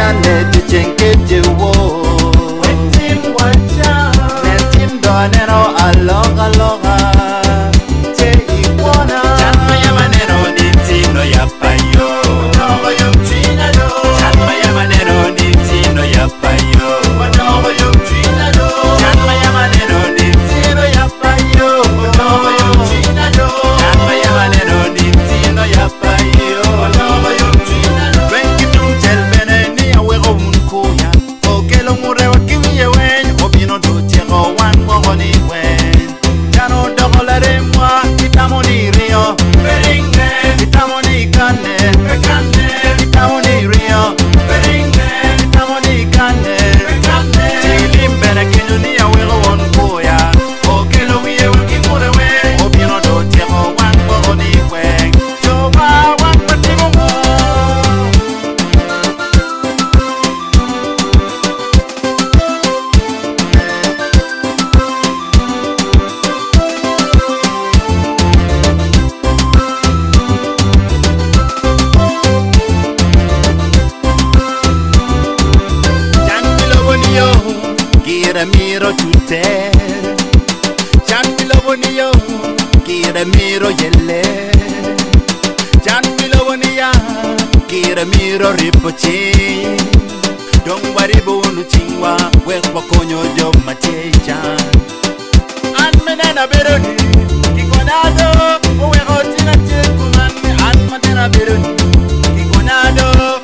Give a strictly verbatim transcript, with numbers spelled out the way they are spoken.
chane tu chenke te wo wetim wacha netim do nero aloga loga te iguana chanma yamanero nitino yapayo nogo yum china do chanma yamanero nitino yapayo nogo yum china do chanma yamanero nitino yapayo nogo yum china do chanma yamanero nitino yapayo nogo yum china do wenki tum tel bene ni awego munkuya okelo murewa kiwiye wen obino do tiego wan mogoni wen jano dogolare mwa itamoni rio beringe itamoni kane bekane itamoni rio beringe itamoni kane bekane tilim bene kinyo ni awego wonkuya okelo wiye wakimure wen obino do tiego wan mogoni wen joba wan patimo mo Kira miro chute Chan milo boniyo Kira miro yelle Chan milo boniya Kira miro ripochi Dong wari bonu chingwa Wek wakonyo jo matecha An menena beroni Kikonado Uwe hotina chekuman An menena beroni Kikonado